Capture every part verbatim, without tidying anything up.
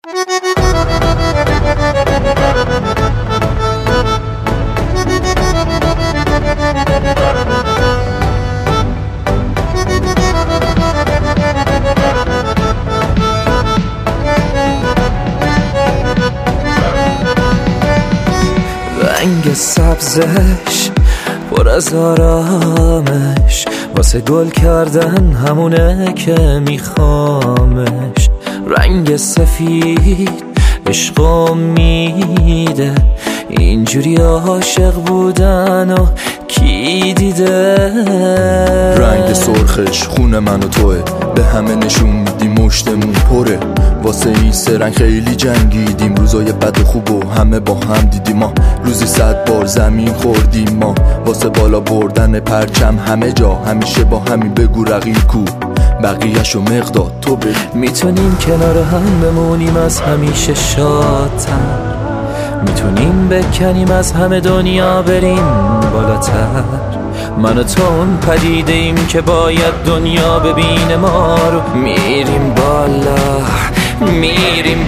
رنگ سبزش پر از آرامش، واسه گل کردن همونه که میخوامش. رنگ سفید عشق و میده، اینجوری عاشق بودن و کی دیده؟ رنگ سرخش خون من و توه، به همه نشون میدی مشتمون پره. واسه این سه رنگ خیلی جنگیدیم، روزای بد و خوب و همه با هم دیدیم. ما روزی صد بار زمین خوردیم، ما واسه بالا بردن پرچم همه جا همیشه با همین. بگو رقیب کو بقیه‌شو مقداد تو بگو. میتونیم کنار هم بمونیم از همیشه شادتر، میتونیم بکنیم از همه دنیا بریم بالاتر. من و تو اون پدیده ایم که باید دنیا ببینه ما رو. میریم بالا میریم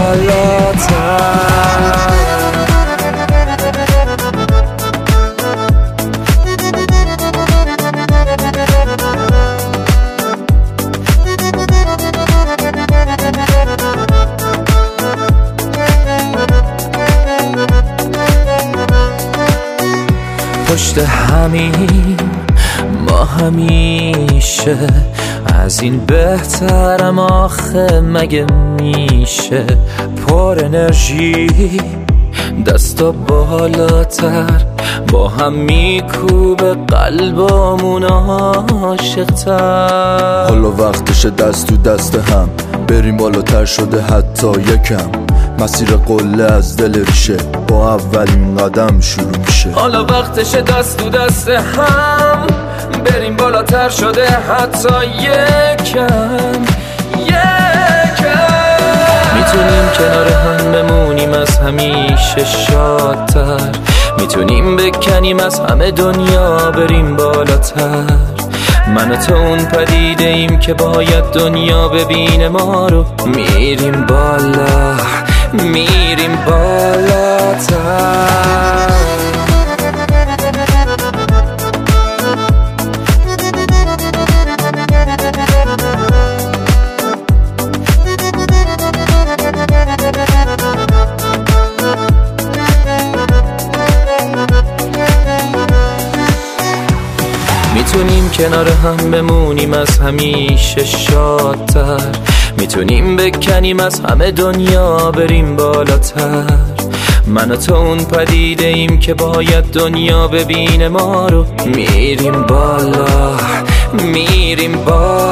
بالاتر. پشت همین ما همیشه، از این بهترم آخه مگه میشه؟ پر انرژی دستا بالاتر، با هم میکوبه قلبمون عاشق‌تر. حالا وقتشه دست تو دست هم بریم بالاتر، شده حتی یکم. مسیر قله از دل ریشه با اولین قدم شروع میشه. حالا وقتشه دست تو دست هم بریم بالاتر، شده حتی یکم یکم. میتونیم کنار هم بمونیم از همیشه شادتر، میتونیم بکنیم از همه دنیا بریم بالاتر. من و تو اون پدیده ایم که باید دنیا ببینه ما رو. میریم بالا میریم بالاتر. میتونیم کنار هم بمونیم از همیشه شادتر، میتونیم بکنیم از همه دنیا بریم بالاتر. من و تو اون پدیده ایم که باید دنیا ببینه ما رو. میریم بالا میریم بالا.